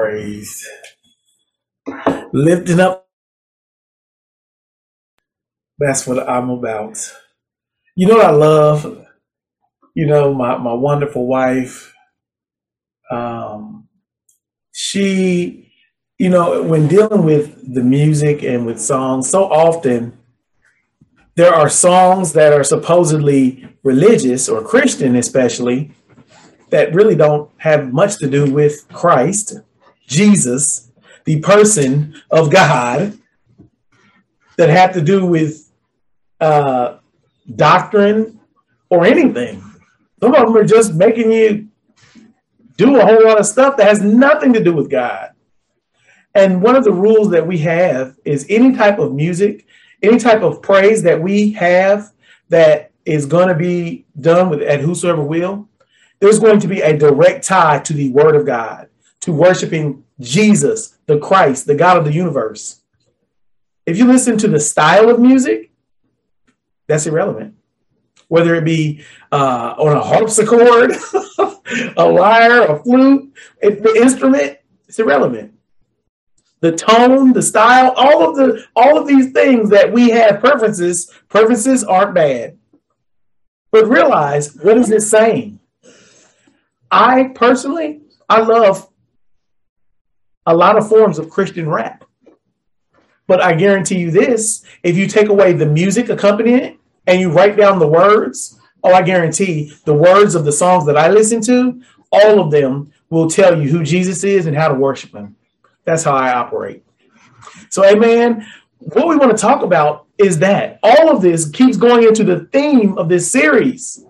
praised. Lifting up, that's what I'm about. You know what I love? You know, my wonderful wife, she, when dealing with the music and with songs, so often there are songs that are supposedly religious or Christian, especially, that really don't have much to do with Christ, Jesus, the person of God, that have to do with doctrine or anything. Some of them are just making you do a whole lot of stuff that has nothing to do with God. And one of the rules that we have is any type of music, any type of praise that we have that is going to be done with at whosoever will, there's going to be a direct tie to the word of God, to worshiping Jesus, the Christ, the God of the universe. If you listen to the style of music, that's irrelevant. Whether it be on a harpsichord, a lyre, a flute, the instrument, it's irrelevant. The tone, the style, all of these things that we have preferences aren't bad. But realize, what is it saying? I love a lot of forms of Christian rap. But I guarantee you this, if you take away the music accompanying it and you write down the words, I guarantee the words of the songs that I listen to, all of them will tell you who Jesus is and how to worship him. That's how I operate. So, amen. What we want to talk about is that all of this keeps going into the theme of this series.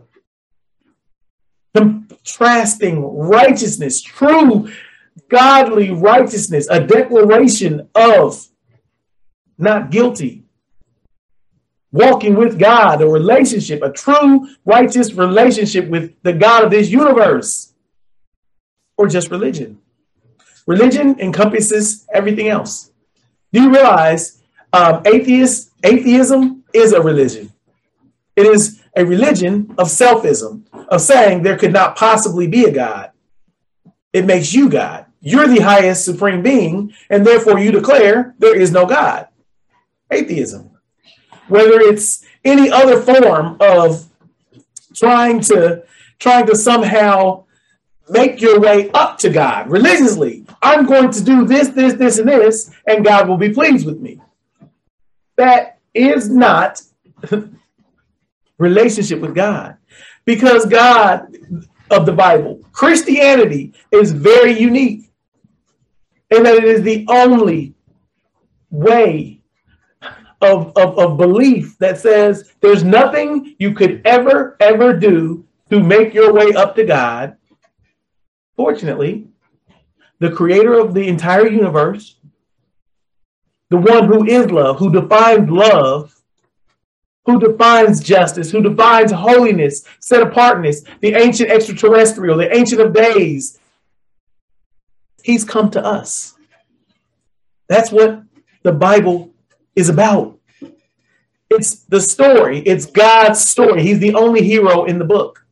Contrasting righteousness, true godly righteousness, a declaration of not guilty, walking with God, a relationship, a true righteous relationship with the God of this universe, or just religion. Religion encompasses everything else. Do you realize atheism is a religion? It is a religion of selfism, of saying there could not possibly be a God. It makes you God. You're the highest supreme being, and therefore you declare there is no God. Atheism. Whether it's any other form of trying to somehow make your way up to God religiously. I'm going to do this, and this, and God will be pleased with me. That is not relationship with God. Because God of the Bible, Christianity, is very unique in that it is the only way of belief that says there's nothing you could ever do to make your way up to God. Fortunately, the creator of the entire universe, the one who is love, who defines justice, who defines holiness, set apartness, the ancient extraterrestrial, the ancient of days, he's come to us. That's what the Bible is about. It's the story. It's God's story. He's the only hero in the book.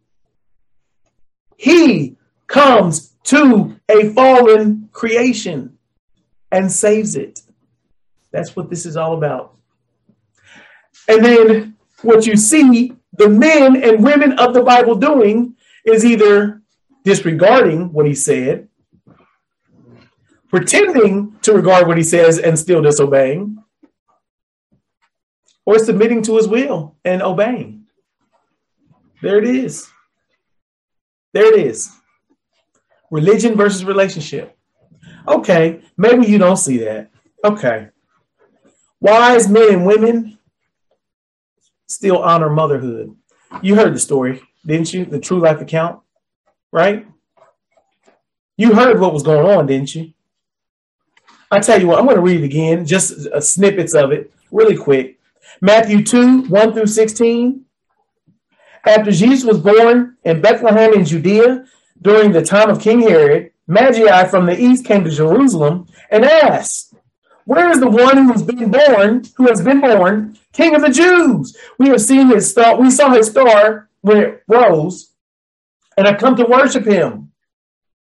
He comes to a fallen creation and saves it. That's what this is all about. And then what you see the men and women of the Bible doing is either disregarding what he said, pretending to regard what he says and still disobeying, or submitting to his will and obeying. There it is. There it is. Religion versus relationship. Okay, maybe you don't see that. Okay. Wise men and women still honor motherhood. You heard the story, didn't you? The true life account, right? You heard what was going on, didn't you? I tell you what, I'm going to read it again, just snippets of it, really quick. Matthew 2, 1 through 16. After Jesus was born in Bethlehem in Judea during the time of King Herod, Magi from the east came to Jerusalem and asked, "Where is the one who has been born, King of the Jews? We have seen his star. We saw his star when it rose, and have come to worship him."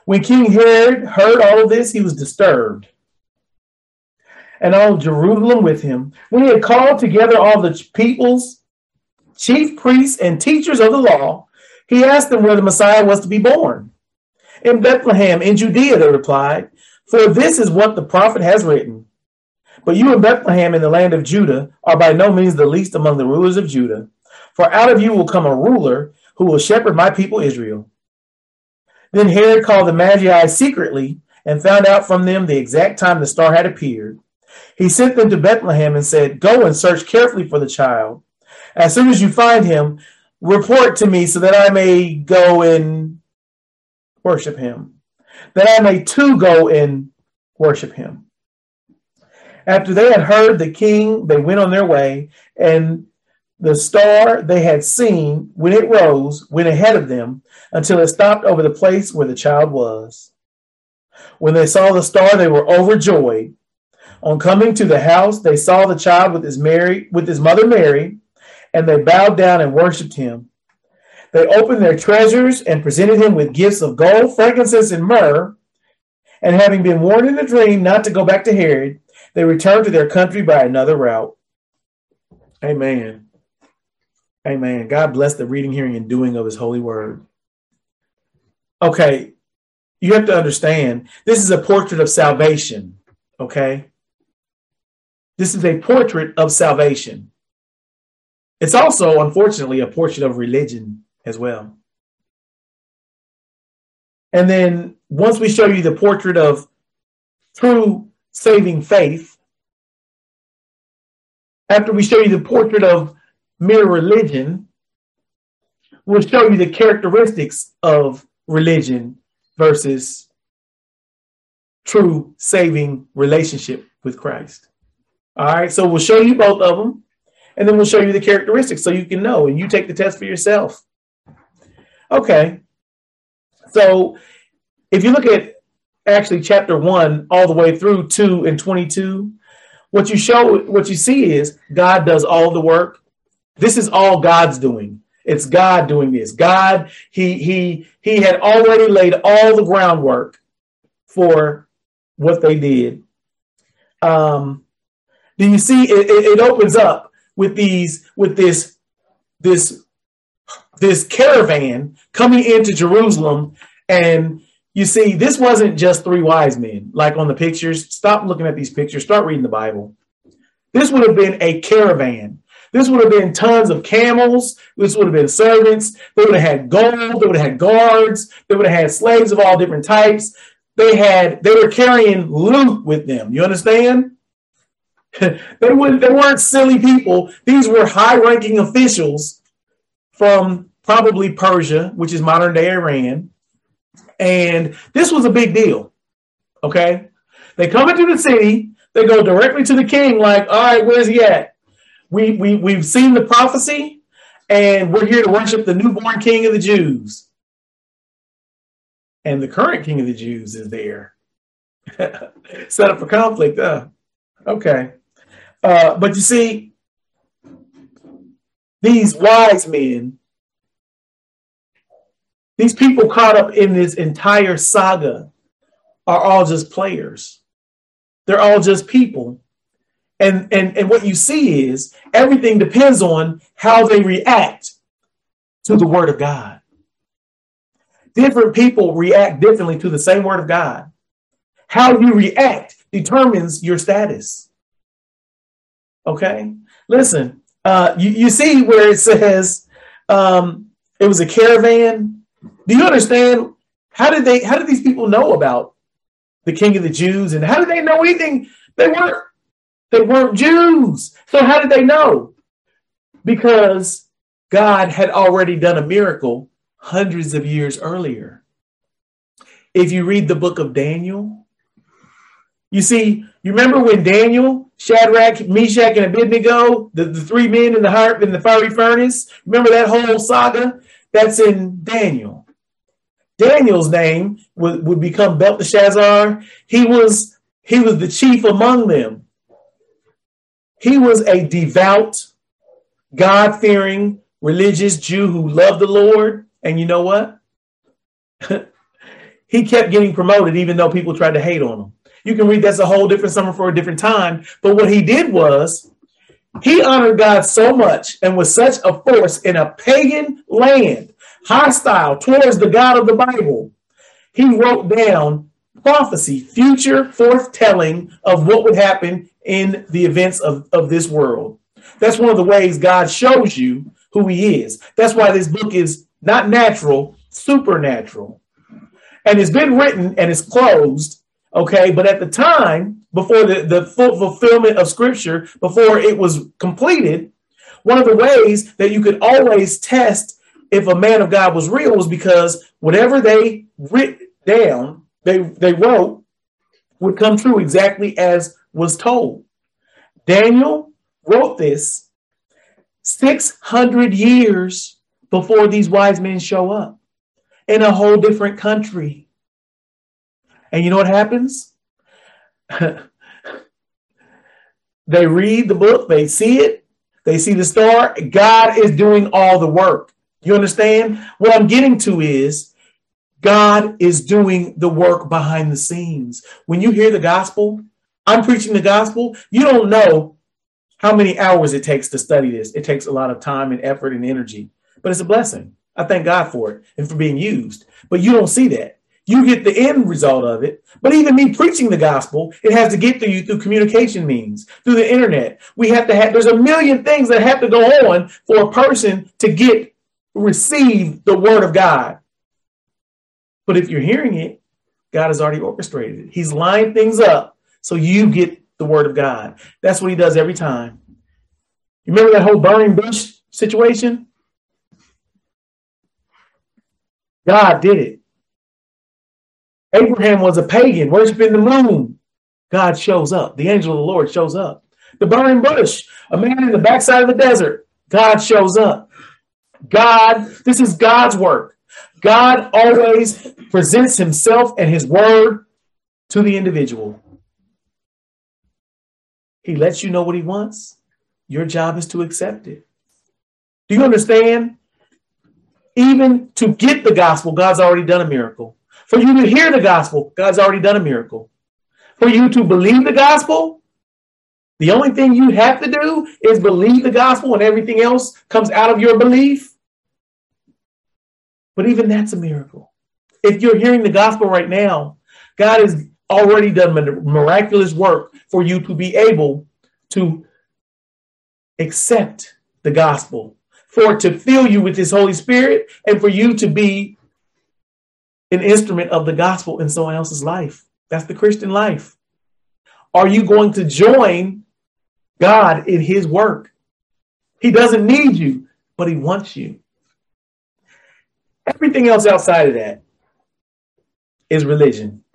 When King Herod heard all of this, he was disturbed, and all Jerusalem with him. When he had called together all the people's chief priests and teachers of the law, he asked them where the Messiah was to be born. In Bethlehem, in Judea, they replied, for this is what the prophet has written. But you in Bethlehem in the land of Judah are by no means the least among the rulers of Judah, for out of you will come a ruler who will shepherd my people Israel. Then Herod called the Magi secretly and found out from them the exact time the star had appeared. He sent them to Bethlehem and said, go and search carefully for the child. As soon as you find him, report to me so that I may go and worship him, that I may too go and worship him. After they had heard the king, they went on their way, and the star they had seen when it rose went ahead of them until it stopped over the place where the child was. When they saw the star, they were overjoyed. On coming to the house, they saw the child with his mother Mary, and they bowed down and worshipped him. They opened their treasures and presented him with gifts of gold, frankincense, and myrrh. And having been warned in a dream not to go back to Herod, they returned to their country by another route. Amen. Amen. God bless the reading, hearing, and doing of his holy word. Okay, you have to understand, this is a portrait of salvation, okay? This is a portrait of salvation. It's also, unfortunately, a portrait of religion as well. And then once we show you the portrait of true saving faith, after we show you the portrait of mere religion, we'll show you the characteristics of religion versus true saving relationship with Christ. All right, so we'll show you both of them, and then we'll show you the characteristics so you can know, and you take the test for yourself. Okay, so if you look at actually chapter 1 all the way through 2 and 22, what you see is God does all the work. This is all God's doing. It's God doing this. God, he had already laid all the groundwork for what they did. Do you see? It opens up with this caravan coming into Jerusalem, and you see, this wasn't just three wise men like on the pictures. Stop looking at these pictures. Start reading the Bible. This would have been a caravan. This would have been tons of camels. This would have been servants. They would have had gold. They would have had guards. They would have had slaves of all different types. They were carrying loot with them. You understand? They weren't silly people. These were high-ranking officials from probably Persia, which is modern-day Iran. And this was a big deal. Okay? They come into the city. They go directly to the king like, all right, where's he at? We've seen the prophecy, and we're here to worship the newborn king of the Jews. And the current king of the Jews is there. Set up for conflict. Okay. But you see, these wise men, these people caught up in this entire saga are all just players. They're all just people. And what you see is everything depends on how they react to the word of God. Different people react differently to the same word of God. How you react determines your status. Okay? Listen, you see where it says it was a caravan. Do you understand? How did these people know about the King of the Jews? And how did they know anything? They weren't Jews. So how did they know? Because God had already done a miracle hundreds of years earlier. If you read the book of Daniel, you see, you remember when Daniel, Shadrach, Meshach, and Abednego, the three men in the fiery furnace, remember that whole saga? That's in Daniel. Daniel's name would become Belteshazzar. He was the chief among them. He was a devout, God-fearing, religious Jew who loved the Lord. And you know what? he kept getting promoted, even though people tried to hate on him. You can read that's a whole different summer for a different time. But what he did was he honored God so much and was such a force in a pagan land, hostile towards the God of the Bible. He wrote down prophecy, future foretelling of what would happen in the events of this world. That's one of the ways God shows you who he is. That's why this book is not natural, supernatural. And it's been written and it's closed, okay? But at the time, before the full fulfillment of scripture, before it was completed, one of the ways that you could always test if a man of God was real was because whatever they writ down, they wrote would come true exactly as was told. Daniel wrote this 600 years before these wise men show up in a whole different country. And you know what happens? They read the book, they see it, they see the star. God is doing all the work. You understand? What I'm getting to is God is doing the work behind the scenes. When you hear the gospel, I'm preaching the gospel, you don't know how many hours it takes to study this. It takes a lot of time and effort and energy, but it's a blessing. I thank God for it and for being used, but you don't see that. You get the end result of it. But even me preaching the gospel, it has to get to you through communication means, through the internet. There's a million things that have to go on for a person to receive the word of God. But if you're hearing it, God has already orchestrated it. He's lined things up so you get the word of God. That's what he does every time. You remember that whole burning bush situation? God did it. Abraham was a pagan, worshiping the moon. God shows up. The angel of the Lord shows up. The burning bush, a man in the backside of the desert. God shows up. This is God's work. God always presents himself and his word to the individual. He lets you know what he wants. Your job is to accept it. Do you understand? Even to get the gospel, God's already done a miracle. For you to hear the gospel, God's already done a miracle. For you to believe the gospel, the only thing you have to do is believe the gospel and everything else comes out of your belief. But even that's a miracle. If you're hearing the gospel right now, God has already done miraculous work for you to be able to accept the gospel, for it to fill you with his Holy Spirit, and for you to be an instrument of the gospel in someone else's life. That's the Christian life. Are you going to join God in his work? He doesn't need you, but he wants you. Everything else outside of that is religion.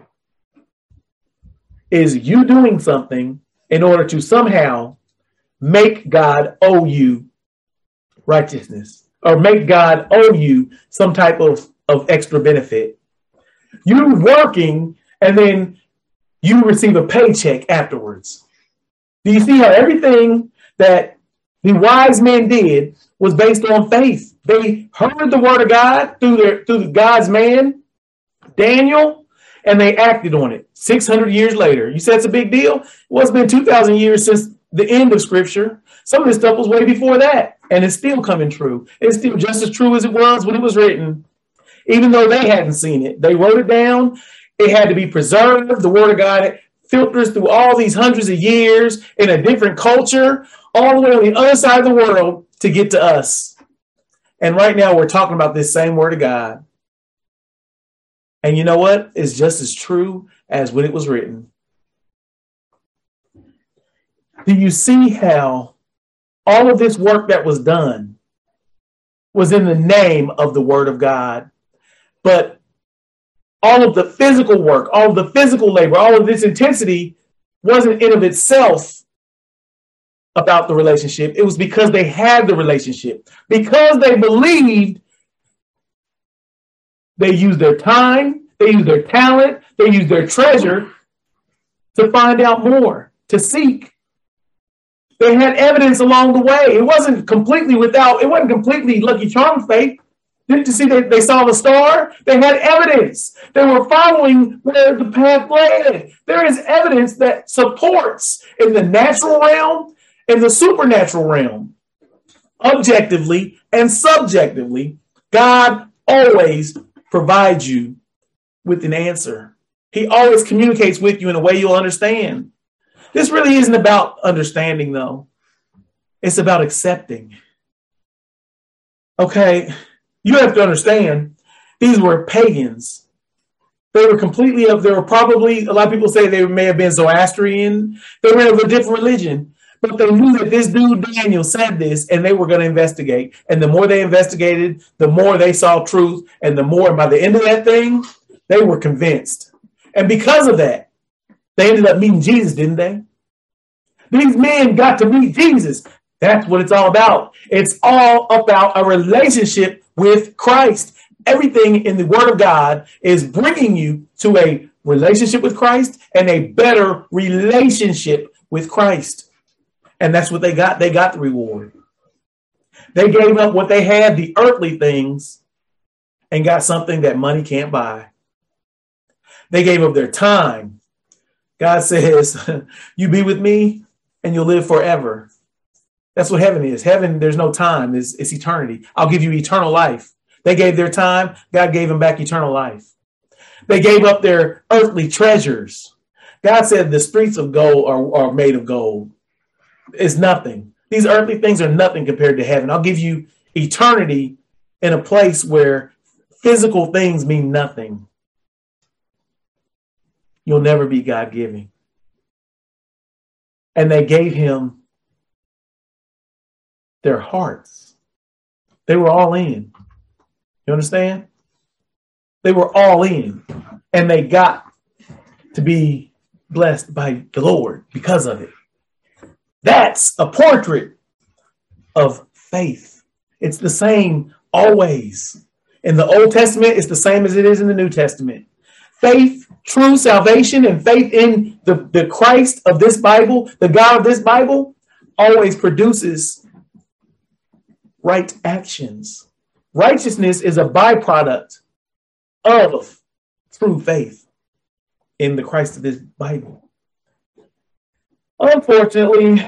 Is you doing something in order to somehow make God owe you righteousness, or make God owe you some type of extra benefit. You're working and then you receive a paycheck afterwards. Do you see how everything that the wise men did was based on faith? They heard the word of God through God's man, Daniel, and they acted on it 600 years later. You said it's a big deal? Well, it's been 2,000 years since the end of scripture. Some of this stuff was way before that, and it's still coming true. It's still just as true as it was when it was written. Even though they hadn't seen it, they wrote it down. It had to be preserved. The word of God filters through all these hundreds of years in a different culture, all the way on the other side of the world to get to us. And right now we're talking about this same word of God. And you know what? It's just as true as when it was written. Do you see how all of this work that was done was in the name of the word of God? But all of the physical work, all of the physical labor, all of this intensity wasn't in of itself about the relationship. It was because they had the relationship. Because they believed, they used their time, they used their talent, they used their treasure to find out more, to seek. They had evidence along the way. It wasn't completely Lucky Charm faith. Didn't you see they saw the star? They had evidence. They were following where the path led. There is evidence that supports in the natural realm and the supernatural realm, objectively and subjectively, God always provides you with an answer. He always communicates with you in a way you'll understand. This really isn't about understanding, though. It's about accepting. Okay, you have to understand, these were pagans. They were there were probably, a lot of people say they may have been Zoroastrian. They were of a different religion. But they knew that this dude, Daniel, said this, and they were going to investigate. And the more they investigated, the more they saw truth. And the more, by the end of that thing, they were convinced. And because of that, they ended up meeting Jesus, didn't they? These men got to meet Jesus. That's what it's all about. It's all about a relationship with Christ. Everything in the Word of God is bringing you to a relationship with Christ and a better relationship with Christ. And that's what they got. They got the reward. They gave up what they had, the earthly things, and got something that money can't buy. They gave up their time. God says, you be with me and you'll live forever. That's what heaven is. Heaven, there's no time. It's eternity. I'll give you eternal life. They gave their time. God gave them back eternal life. They gave up their earthly treasures. God said the streets of gold are made of gold. It's nothing. These earthly things are nothing compared to heaven. I'll give you eternity in a place where physical things mean nothing. You'll never be God-giving. And they gave him their hearts. They were all in. You understand? They were all in. And they got to be blessed by the Lord because of it. That's a portrait of faith. It's the same always. In the Old Testament, it's the same as it is in the New Testament. Faith, true salvation, and faith in the Christ of this Bible, the God of this Bible, always produces right actions. Righteousness is a byproduct of true faith in the Christ of this Bible. Unfortunately,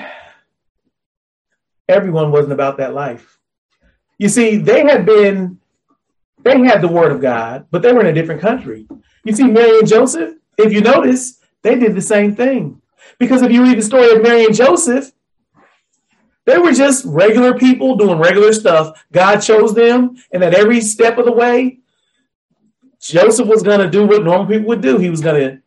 everyone wasn't about that life. You see, they had the word of God, but they were in a different country. You see, Mary and Joseph, if you notice, they did the same thing. Because if you read the story of Mary and Joseph, they were just regular people doing regular stuff. God chose them, and at every step of the way, Joseph was going to do what normal people would do. He was going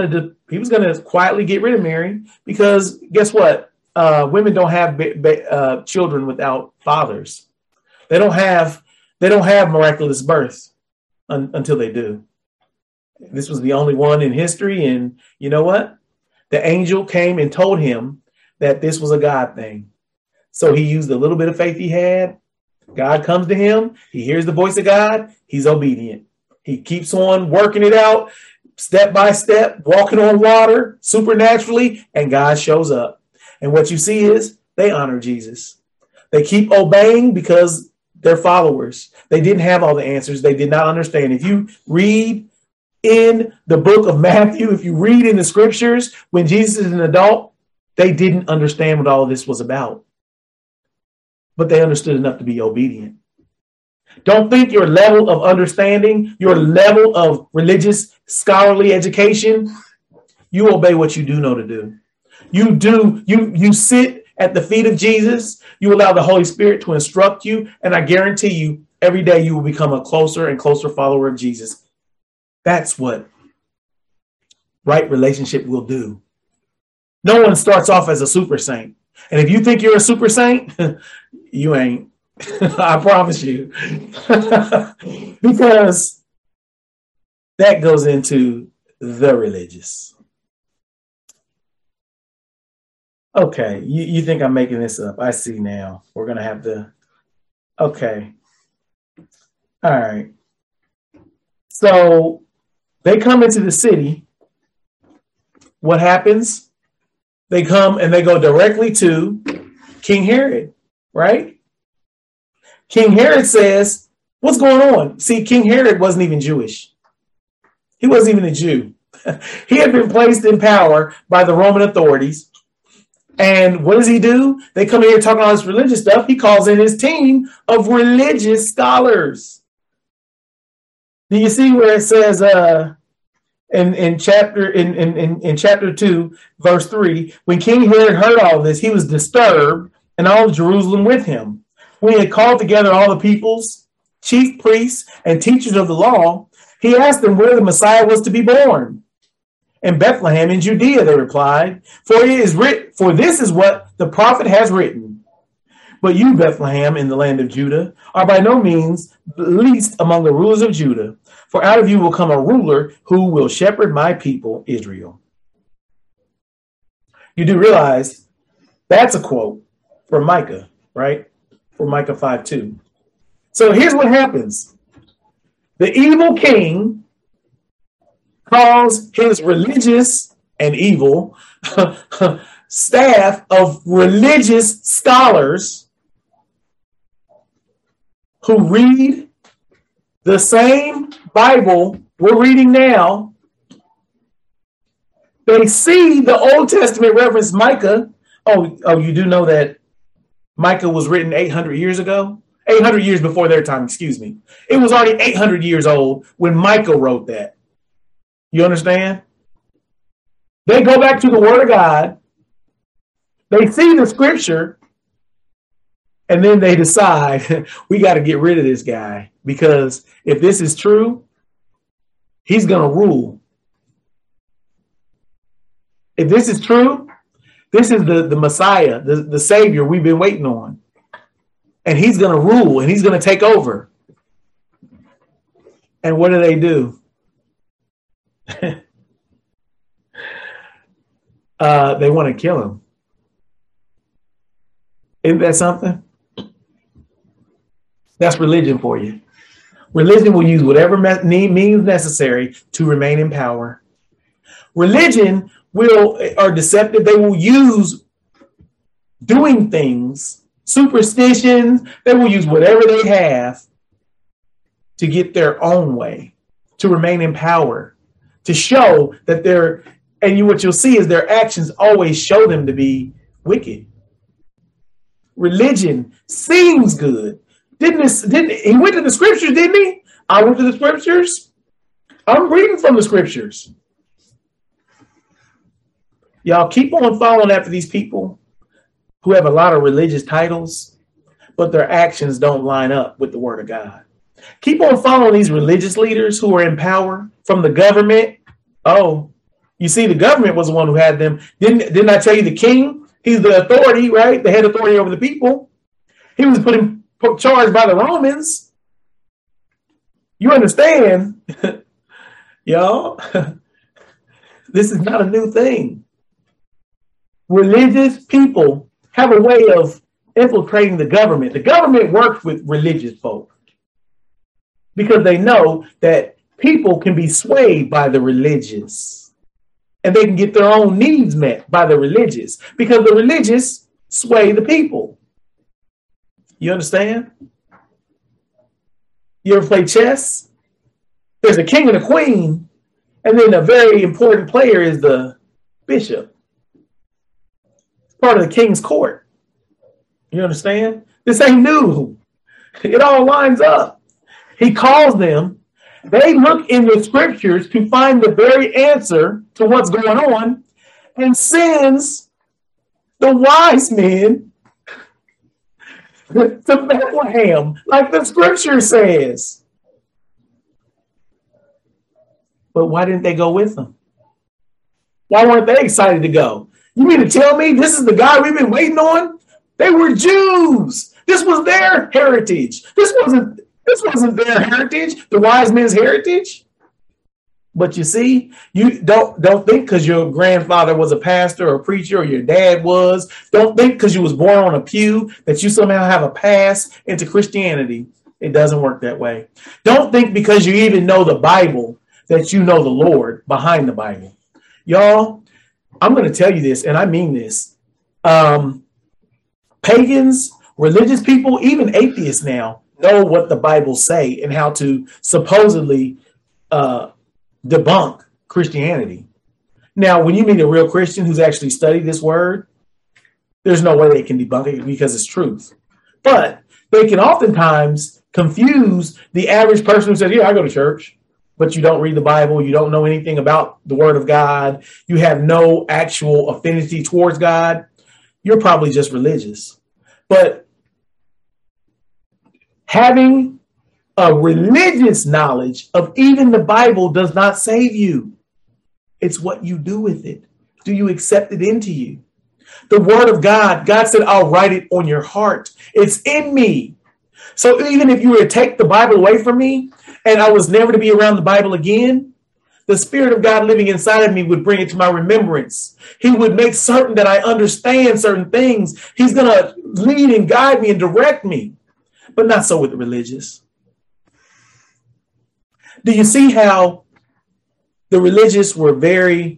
to quietly get rid of Mary, because guess what? Women don't have children without fathers. They don't have miraculous birth until they do. This was the only one in history, and you know what? The angel came and told him that this was a God thing. So he used a little bit of faith he had. God comes to him. He hears the voice of God. He's obedient. He keeps on working it out, step by step, walking on water supernaturally, and God shows up. And what you see is they honor Jesus. They keep obeying because they're followers. They didn't have all the answers. They did not understand. If you read in the book of Matthew, if you read in the scriptures, when Jesus is an adult, they didn't understand what all of this was about. But they understood enough to be obedient. Don't think your level of understanding, your level of religious scholarly education, you obey what you do know to do. You sit at the feet of Jesus. You allow the Holy Spirit to instruct you. And I guarantee you, every day you will become a closer and closer follower of Jesus. That's what right relationship will do. No one starts off as a super saint. And if you think you're a super saint, you ain't. I promise you. Because that goes into the religious. Okay, you think I'm making this up. I see now. We're going to have to. Okay. All right. So they come into the city. What happens? They come and they go directly to King Herod, right? King Herod says, What's going on? See, King Herod wasn't even Jewish. He wasn't even a Jew. He had been placed in power by the Roman authorities. And what does he do? They come in here talking all this religious stuff. He calls in his team of religious scholars. Do you see where it says in chapter 2, verse 3, when King Herod heard all this, he was disturbed, and all of Jerusalem with him. When he had called together all the peoples, chief priests, and teachers of the law, he asked them where the Messiah was to be born. In Bethlehem in Judea, they replied, for this is what the prophet has written. But you, Bethlehem, in the land of Judah, are by no means least among the rulers of Judah, for out of you will come a ruler who will shepherd my people, Israel. You do realize that's a quote from Micah, right? From Micah 5:2. So here's what happens. The evil king calls his religious and evil staff of religious scholars who read the same Bible we're reading now. They see the Old Testament reference Micah. Oh, you do know that Micah was written 800 years ago? 800 years before their time, excuse me. It was already 800 years old when Micah wrote that. You understand? They go back to the Word of God. They see the scripture. And then they decide, we got to get rid of this guy. Because if this is true, he's going to rule. If this is true, this is the Messiah, the Savior we've been waiting on. And he's going to rule and he's going to take over. And what do? They want to kill him. Isn't that something? That's religion for you. Religion will use whatever means necessary to remain in power. Religion are deceptive. They will use doing things, superstitions. They will use whatever they have to get their own way, to remain in power, to show that what you'll see is their actions always show them to be wicked. Religion seems good. Didn't he went to the scriptures, didn't he? I went to the scriptures. I'm reading from the scriptures. Y'all keep on following after these people who have a lot of religious titles, but their actions don't line up with the word of God. Keep on following these religious leaders who are in power from the government. Oh, you see, the government was the one who had them. Didn't I tell you the king? He's the authority, right? The head authority over the people. He was put in charge by the Romans. You understand? Y'all, this is not a new thing. Religious people have a way of infiltrating the government. The government works with religious folk because they know that people can be swayed by the religious and they can get their own needs met by the religious because the religious sway the people. You understand? You ever play chess? There's a king and a queen, and then a very important player is the bishop. It's part of the king's court. You understand? This ain't new. It all lines up. He calls them. They look in the scriptures to find the very answer to what's going on and sends the wise men to Bethlehem, like the scripture says. But why didn't they go with them? Why weren't they excited to go? You mean to tell me this is the guy we've been waiting on? They were Jews. This was their heritage. This wasn't their heritage, the wise men's heritage. But you see, you don't think because your grandfather was a pastor or a preacher or your dad was. Don't think because you was born on a pew that you somehow have a pass into Christianity. It doesn't work that way. Don't think because you even know the Bible that you know the Lord behind the Bible. Y'all, I'm going to tell you this, and I mean this. Pagans, religious people, even atheists now know what the Bible say and how to supposedly debunk Christianity. Now, when you meet a real Christian who's actually studied this word, there's no way they can debunk it because it's truth. But they can oftentimes confuse the average person who says, yeah, I go to church, but you don't read the Bible. You don't know anything about the word of God. You have no actual affinity towards God. You're probably just religious. But having a religious knowledge of even the Bible does not save you. It's what you do with it. Do you accept it into you? The word of God, God said, I'll write it on your heart. It's in me. So even if you were to take the Bible away from me and I was never to be around the Bible again, the Spirit of God living inside of me would bring it to my remembrance. He would make certain that I understand certain things. He's going to lead and guide me and direct me, but not so with the religious. Do you see how the religious were very,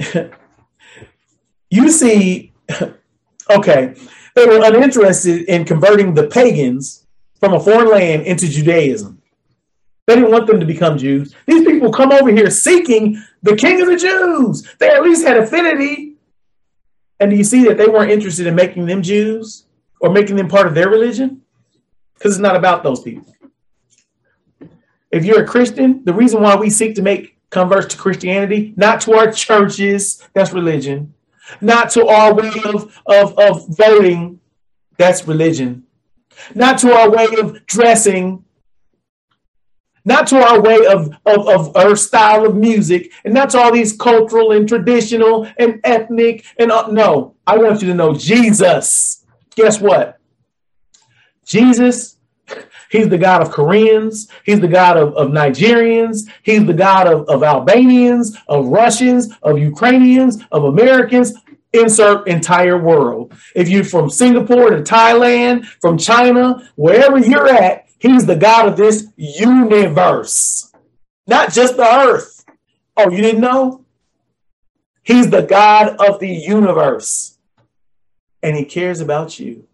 you see, okay, they were uninterested in converting the pagans from a foreign land into Judaism. They didn't want them to become Jews. These people come over here seeking the king of the Jews. They at least had affinity. And do you see that they weren't interested in making them Jews or making them part of their religion? Because it's not about those people. If you're a Christian, the reason why we seek to make converts to Christianity, not to our churches, that's religion, not to our way of voting, that's religion, not to our way of dressing, not to our way of our style of music, and not to all these cultural and traditional and ethnic. And no, I want you to know Jesus. Guess what? Jesus, he's the God of Koreans. He's the God of Nigerians. He's the God of Albanians, of Russians, of Ukrainians, of Americans. Insert entire world. If you're from Singapore to Thailand, from China, wherever you're at, he's the God of this universe, not just the earth. Oh, you didn't know? He's the God of the universe, and he cares about you.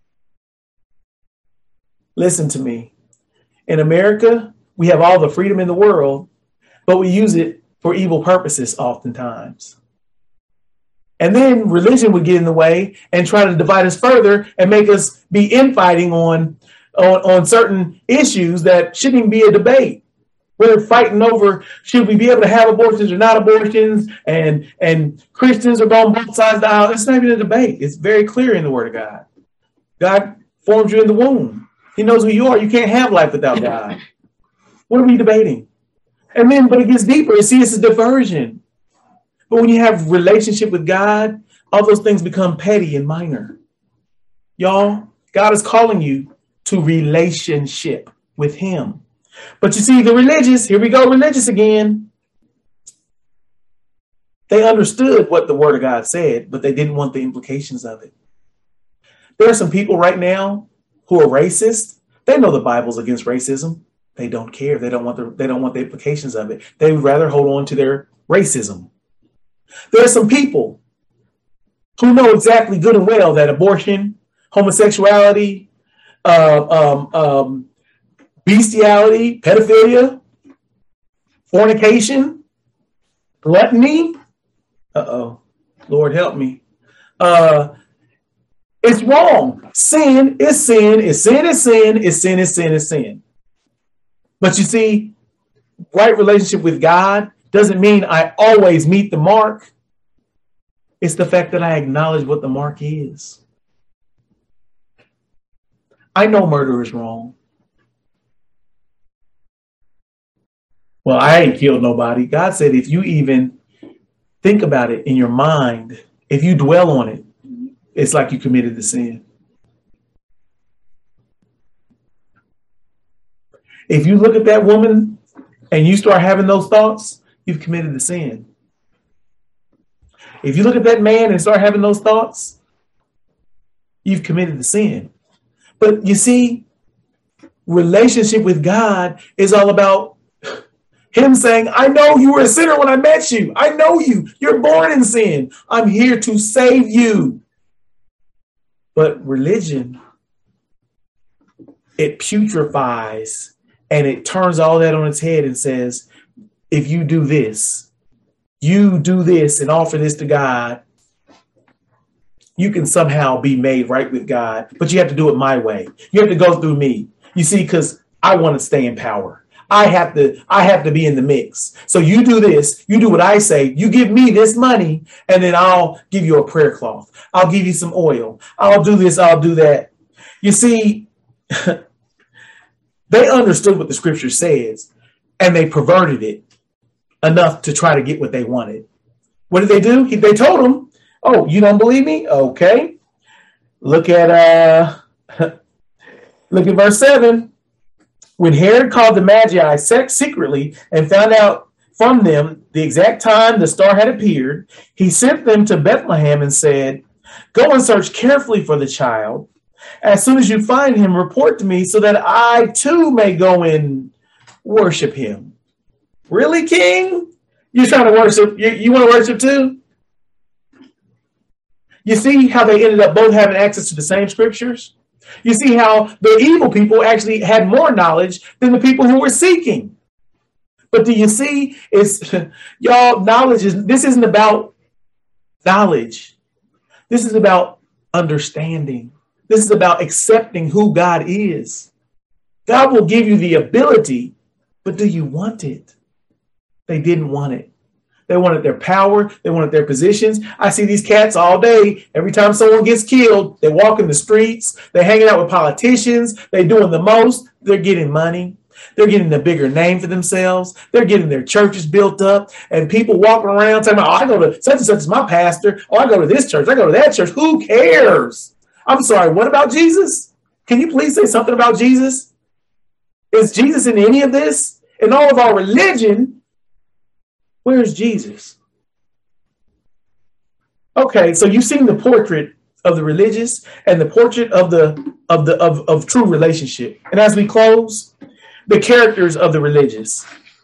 Listen to me. In America, we have all the freedom in the world, but we use it for evil purposes oftentimes. And then religion would get in the way and try to divide us further and make us be infighting on certain issues that shouldn't even be a debate. We're fighting over, should we be able to have abortions or not abortions? And Christians are on both sides of the aisle. It's not even a debate. It's very clear in the Word of God. God formed you in the womb. He knows who you are. You can't have life without God. What are we debating? And then, but it gets deeper. See, it's a diversion. But when you have relationship with God, all those things become petty and minor. Y'all, God is calling you to relationship with him. But you see, the religious, here we go, religious again. They understood what the word of God said, but they didn't want the implications of it. There are some people right now who are racist. They know the Bible's against racism. They don't care. They don't want the implications of it. They would rather hold on to their racism. There are some people who know exactly good and well that abortion, homosexuality, bestiality, pedophilia, fornication, gluttony. Lord help me. It's wrong. Sin is sin. Is sin is sin. Is sin is sin is sin. But you see, right relationship with God doesn't mean I always meet the mark. It's the fact that I acknowledge what the mark is. I know murder is wrong. Well, I ain't killed nobody. God said if you even think about it in your mind, if you dwell on it, it's like you committed the sin. If you look at that woman and you start having those thoughts, you've committed the sin. If you look at that man and start having those thoughts, you've committed the sin. But you see, relationship with God is all about him saying, I know you were a sinner when I met you. I know you. You're born in sin. I'm here to save you. But religion it putrefies and it turns all that on its head and says, if you do this and offer this to God, you can somehow be made right with God, but you have to do it my way. You have to go through me. You see, because I want to stay in power. I have to be in the mix. So you do this, you do what I say, you give me this money, and then I'll give you a prayer cloth. I'll give you some oil. I'll do this, I'll do that. You see, they understood what the scripture says, and they perverted it enough to try to get what they wanted. What did they do? They told them, oh, you don't believe me? Okay. Look at verse 7. When Herod called the Magi secretly and found out from them the exact time the star had appeared, he sent them to Bethlehem and said, go and search carefully for the child. As soon as you find him, report to me so that I too may go and worship him. Really, King? You're trying to worship? You want to worship too? You see how they ended up both having access to the same scriptures? You see how the evil people actually had more knowledge than the people who were seeking. But do you see, y'all, this isn't about knowledge. This is about understanding. This is about accepting who God is. God will give you the ability, but do you want it? They didn't want it. They wanted their power. They wanted their positions. I see these cats all day. Every time someone gets killed, they walk in the streets. They're hanging out with politicians. They're doing the most. They're getting money. They're getting a bigger name for themselves. They're getting their churches built up. And people walking around saying, oh, I go to such and such as my pastor. Oh, I go to this church. I go to that church. Who cares? I'm sorry. What about Jesus? Can you please say something about Jesus? Is Jesus in any of this? In all of our religion, where's Jesus? Okay, so you've seen the portrait of the religious and the portrait of true relationship. And as we close, the characters of the religious.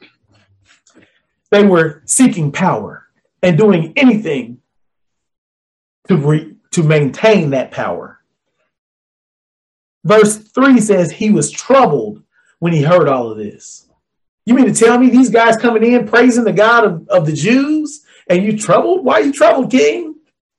They were seeking power and doing anything to maintain that power. Verse 3 says he was troubled when he heard all of this. You mean to tell me these guys coming in praising the God of the Jews and you troubled? Why are you troubled, king?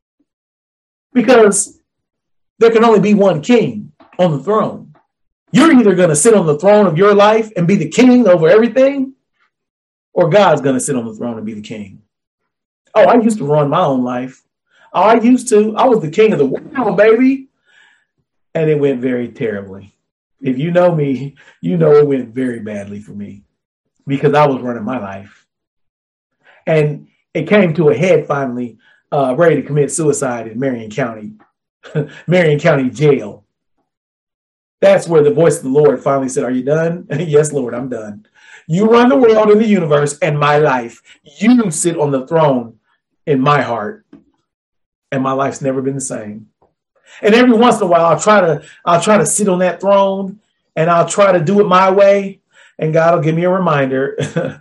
Because there can only be one king on the throne. You're either going to sit on the throne of your life and be the king over everything, or God's going to sit on the throne and be the king. Oh, I used to run my own life. Oh, I was the king of the world, baby. And it went very terribly. If you know me, you know it went very badly for me. Because I was running my life. And it came to a head finally, ready to commit suicide in Marion County, Marion County Jail. That's where the voice of the Lord finally said, are you done? Yes, Lord, I'm done. You run the world and the universe and my life. You sit on the throne in my heart. And my life's never been the same. And every once in a while, I'll try to sit on that throne and I'll try to do it my way. And God will give me a reminder.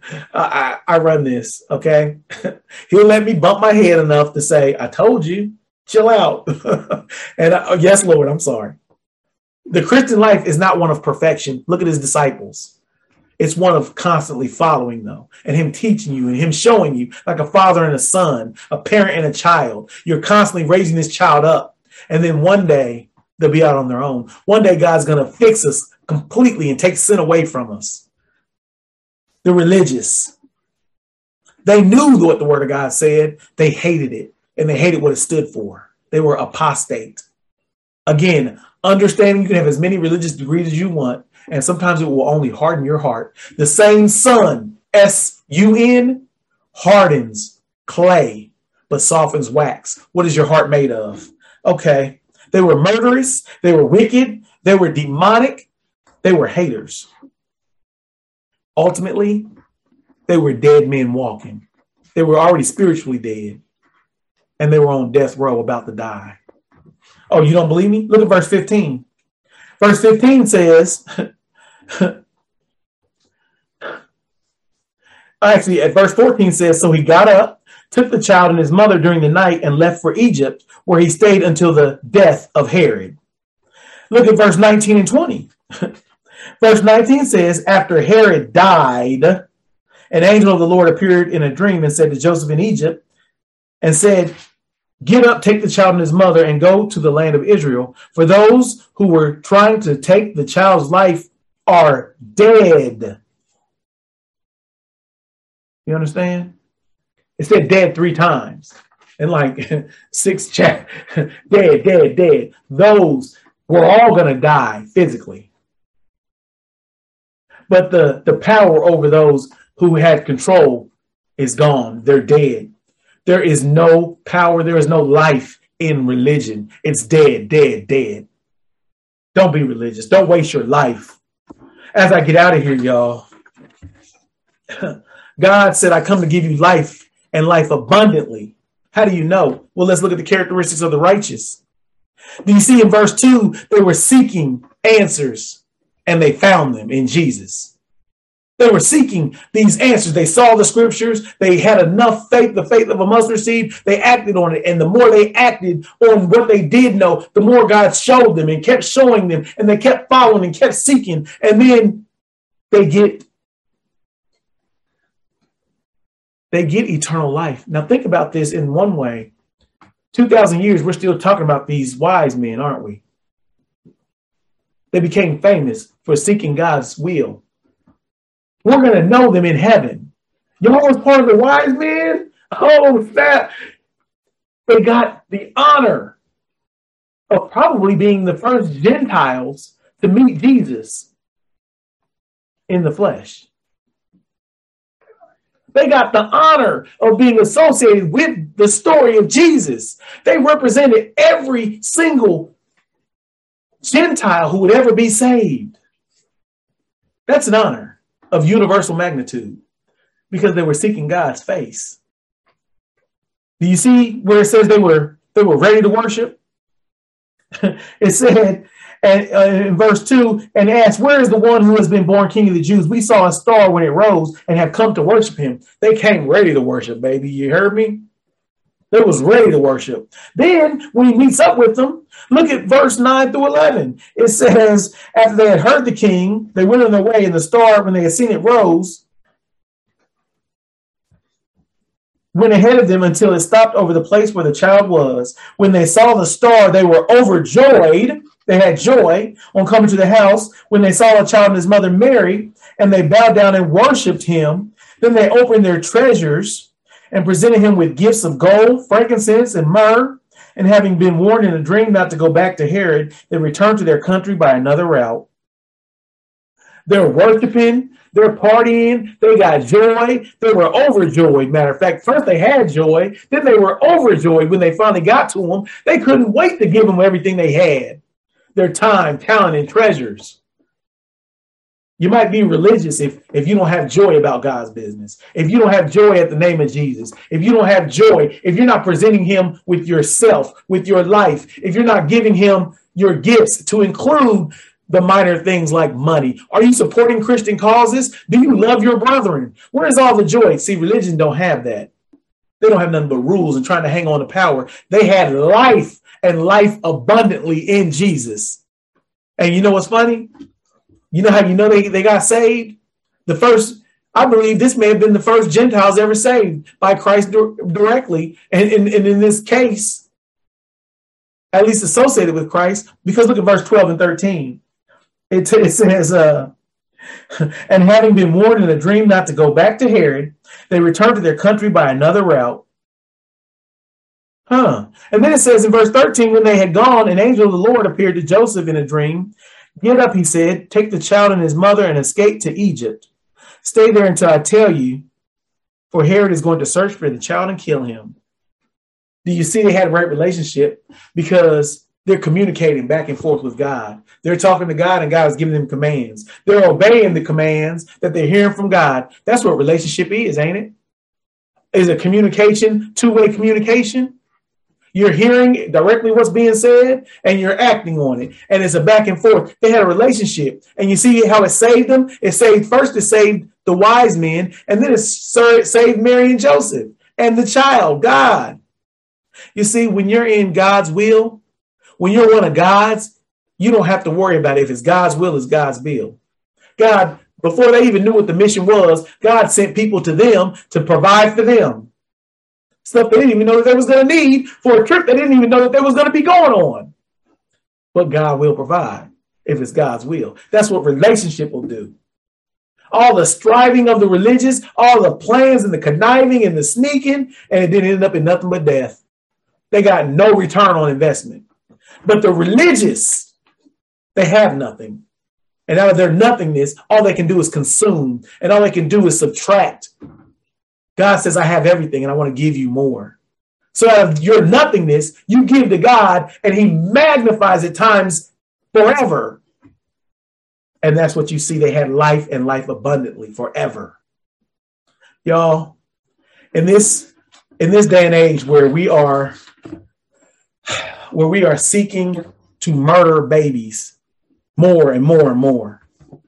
I run this, okay? He'll let me bump my head enough to say, I told you, chill out. And yes, Lord, I'm sorry. The Christian life is not one of perfection. Look at his disciples. It's one of constantly following, though, and him teaching you and him showing you like a father and a son, a parent and a child. You're constantly raising this child up. And then one day they'll be out on their own. One day God's going to fix us completely and take sin away from us. The religious, they knew what the word of God said. They hated it, and they hated what it stood for. They were apostate. Again, understanding you can have as many religious degrees as you want, and sometimes it will only harden your heart. The same sun, S-U-N, hardens clay, but softens wax. What is your heart made of? Okay. They were murderous. They were wicked. They were demonic. They were haters. Ultimately, they were dead men walking. They were already spiritually dead. And they were on death row about to die. Oh, you don't believe me? Look at verse 15. Verse 15 says, actually, at verse 14 says, so he got up, took the child and his mother during the night and left for Egypt, where he stayed until the death of Herod. Look at verse 19 and 20. Verse 19 says, after Herod died, an angel of the Lord appeared in a dream and said to Joseph in Egypt and said, get up, take the child and his mother and go to the land of Israel. For those who were trying to take the child's life are dead. You understand? It said dead 3 times. And like 6 dead, dead, dead. Those were all going to die physically. But the power over those who had control is gone. They're dead. There is no power. There is no life in religion. It's dead, dead, dead. Don't be religious. Don't waste your life. As I get out of here, y'all, God said, I come to give you life and life abundantly. How do you know? Well, let's look at the characteristics of the righteous. Do you see in verse 2, they were seeking answers and they found them in Jesus. They were seeking these answers. They saw the scriptures. They had enough faith, the faith of a mustard seed. They acted on it. And the more they acted on what they did know, the more God showed them and kept showing them. And they kept following and kept seeking. And then they get eternal life. Now think about this in one way. 2,000 years, we're still talking about these wise men, aren't we? They became famous for seeking God's will. We're going to know them in heaven. Y'all was part of the wise men? Oh, that. They got the honor of probably being the first Gentiles to meet Jesus in the flesh. They got the honor of being associated with the story of Jesus. They represented every single Gentile who would ever be saved. That's an honor of universal magnitude because they were seeking God's face. Do you see where it says they were ready to worship? It said in verse 2, and asked, where is the one who has been born King of the Jews? We saw a star when it rose and have come to worship him. They came ready to worship, baby. You heard me? They was ready to worship. Then when he meets up with them, look at verse 9 through 11. It says, after they had heard the king, they went on their way, and the star, when they had seen it rose, went ahead of them until it stopped over the place where the child was. When they saw the star, they were overjoyed. They had joy on coming to the house when they saw a child and his mother Mary, and they bowed down and worshiped him. Then they opened their treasures and presented him with gifts of gold, frankincense, and myrrh. And having been warned in a dream not to go back to Herod, they returned to their country by another route. They're worshiping, they're partying, they got joy, they were overjoyed. Matter of fact, first they had joy, then they were overjoyed when they finally got to him. They couldn't wait to give him everything they had, their time, talent, and treasures. You might be religious if you don't have joy about God's business, if you don't have joy at the name of Jesus, if you don't have joy, if you're not presenting him with yourself, with your life, if you're not giving him your gifts to include the minor things like money. Are you supporting Christian causes? Do you love your brethren? Where's all the joy? See, religion don't have that. They don't have nothing but rules and trying to hang on to power. They had life and life abundantly in Jesus. And you know what's funny? You know how you know they got saved? The first, I believe this may have been the first Gentiles ever saved by Christ directly. And in this case, at least associated with Christ, because look at verse 12 and 13. It says, and having been warned in a dream not to go back to Herod, they returned to their country by another route. And then it says in verse 13, when they had gone, an angel of the Lord appeared to Joseph in a dream. Get up, he said, take the child and his mother and escape to Egypt. Stay there until I tell you, for Herod is going to search for the child and kill him. Do you see they had a right relationship? Because they're communicating back and forth with God. They're talking to God and God is giving them commands. They're obeying the commands that they're hearing from God. That's what relationship is, ain't it? Is a communication, two-way communication. You're hearing directly what's being said and you're acting on it. And it's a back and forth. They had a relationship. And you see how it saved them? It saved the wise men, and then it saved Mary and Joseph and the child, God. You see, when you're in God's will, when you're one of God's, You don't have to worry about it. If it's God's will, it's God's will. God, before they even knew what the mission was, God sent people to them to provide for them. Stuff they didn't even know that they was going to need for a trip they didn't even know that they was going to be going on. But God will provide if it's God's will. That's what relationship will do. All the striving of the religious, all the plans and the conniving and the sneaking, and it didn't end up in nothing but death. They got no return on investment. But the religious, they have nothing. And out of their nothingness, all they can do is consume, and all they can do is subtract. God says, I have everything, and I want to give you more. So out of your nothingness, you give to God, and he magnifies it times forever. And that's what you see. They had life and life abundantly forever. Y'all, in this day and age where we are seeking to murder babies more and more and more.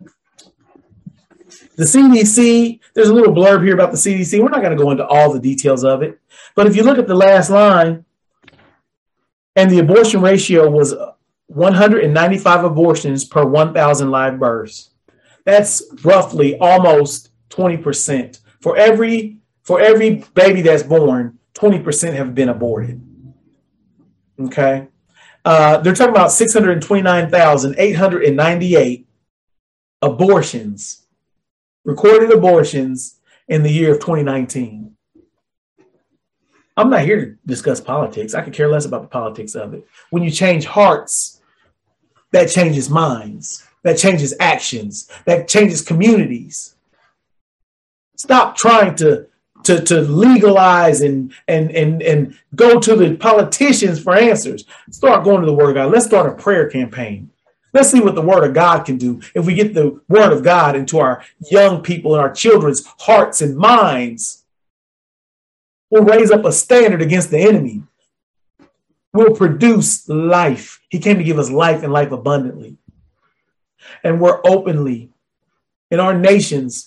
The CDC, there's a little blurb here about the CDC. We're not going to go into all the details of it. But if you look at the last line, and the abortion ratio was 195 abortions per 1,000 live births. That's roughly almost 20%. For every baby that's born, 20% have been aborted. Okay. They're talking about 629,898 abortions, recorded abortions in the year of 2019. I'm not here to discuss politics. I could care less about the politics of it. When you change hearts, that changes minds, that changes actions, that changes communities. Stop trying to legalize and go to the politicians for answers. Start going to the Word of God. Let's start a prayer campaign. Let's see what the Word of God can do if we get the Word of God into our young people and our children's hearts and minds. We'll raise up a standard against the enemy. We'll produce life. He came to give us life and life abundantly. And we're openly in our nation's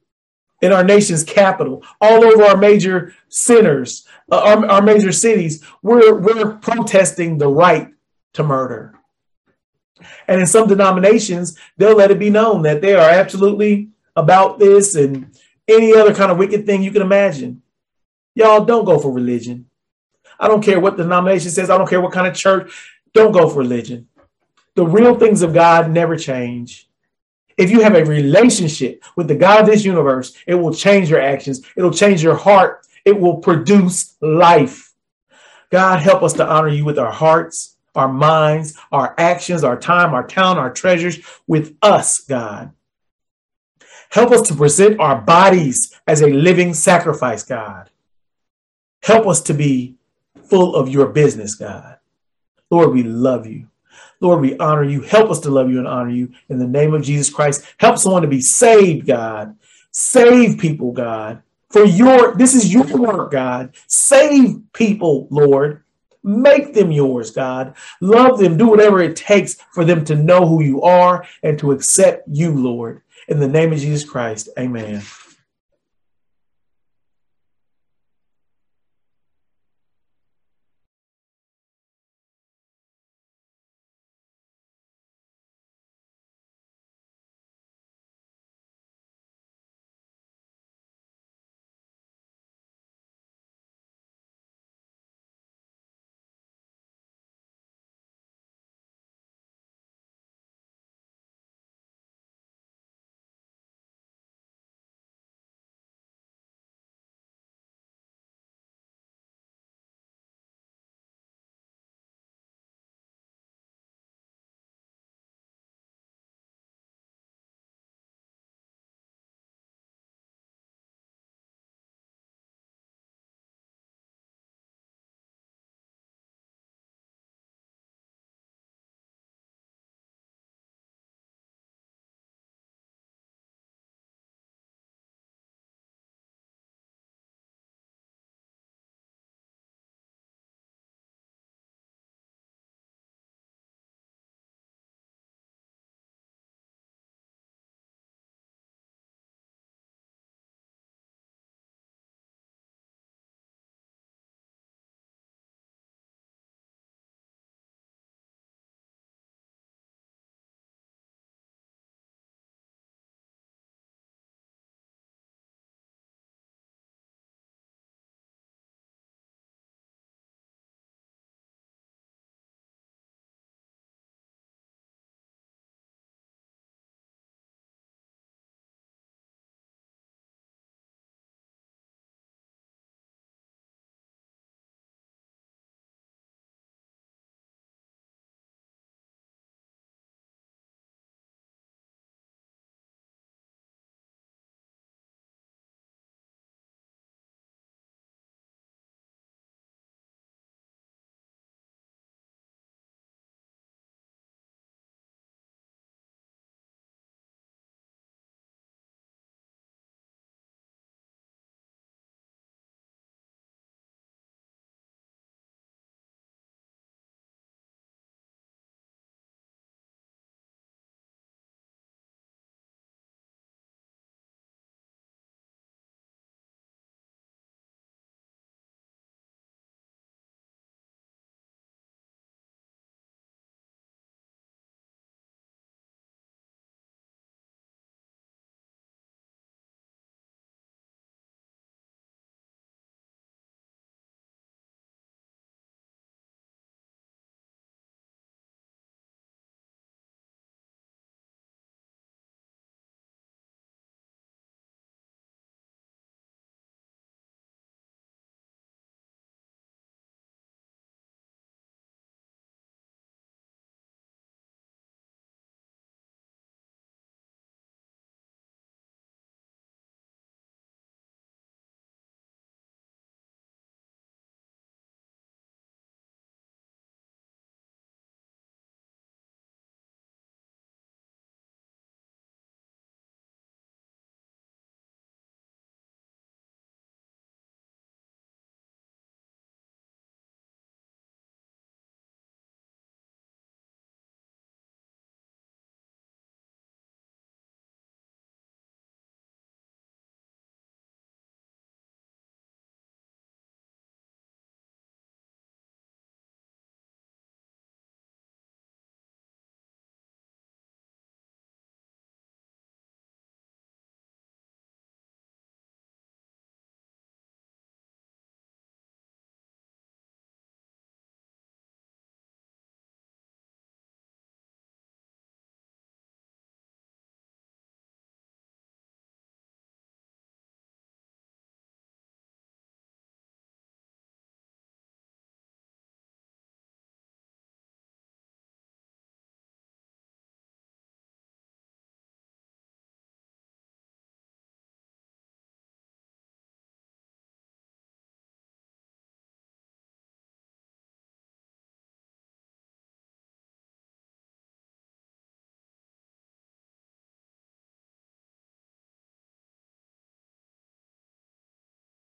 capital, all over our major centers, our major cities, we're protesting the right to murder. And in some denominations, they'll let it be known that they are absolutely about this and any other kind of wicked thing you can imagine. Y'all, don't go for religion. I don't care what the denomination says. I don't care what kind of church. Don't go for religion. The real things of God never change. If you have a relationship with the God of this universe, it will change your actions. It'll change your heart. It will produce life. God, help us to honor you with our hearts, our minds, our actions, our time, our talent, our treasures with us, God. Help us to present our bodies as a living sacrifice, God. Help us to be full of your business, God. Lord, we love you. Lord, we honor you. Help us to love you and honor you in the name of Jesus Christ. Help someone to be saved, God. Save people, God. This is your work, God. Save people, Lord. Make them yours, God. Love them. Do whatever it takes for them to know who you are and to accept you, Lord. In the name of Jesus Christ, amen.